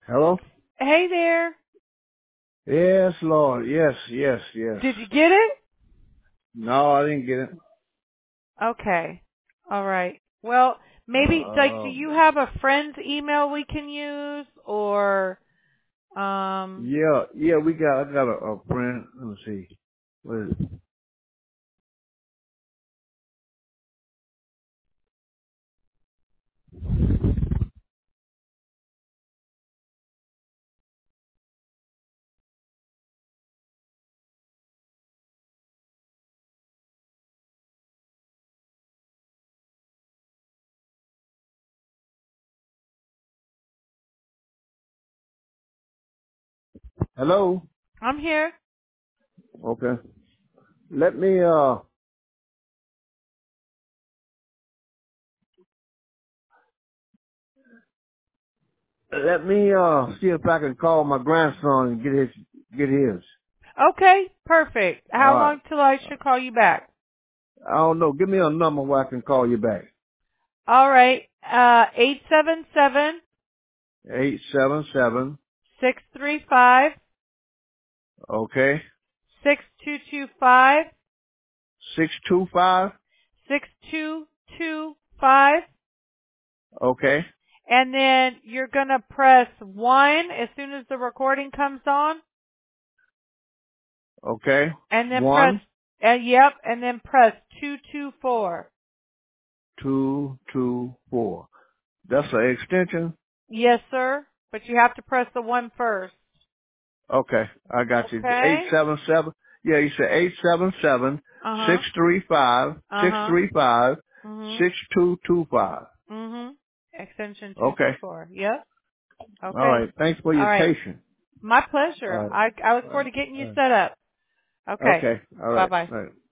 Hello? Hey there. Yes, Lord. Yes, yes, yes. Did you get it? No, I didn't get it. Okay. All right. Well, maybe do Uh, you have a friend's email we can use or yeah, I got a friend. Let me see. What is it? Hello? I'm here. Okay. Let me, see if I can call my grandson and get his. Okay, perfect. How Alright. long till I should call you back? I don't know. Give me a number where I can call you back. All right. 877 877. 635 Okay. 6225 625. 6225. Okay. And then you're going to press 1 as soon as the recording comes on. Okay. And then press, 1, and then press 224. 2, 2, 4. That's an extension? Yes, sir. But you have to press the 1 first. Okay, I got you. Okay? 877. Yeah, you said 877 Uh-huh. 635 Uh-huh. 635 Mhm. 6225. Mhm. Extension Okay. 224. Yep. All Okay. right. Thanks for All your right. patience. My All pleasure. right. I look All forward right. to getting All you right. set up. Okay. Okay. All right. Bye-bye. All right.